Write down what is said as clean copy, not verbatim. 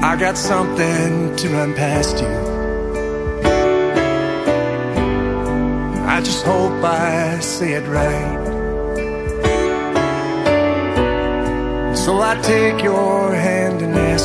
I got something to run past you. I just hope I say it right. So I take your hand and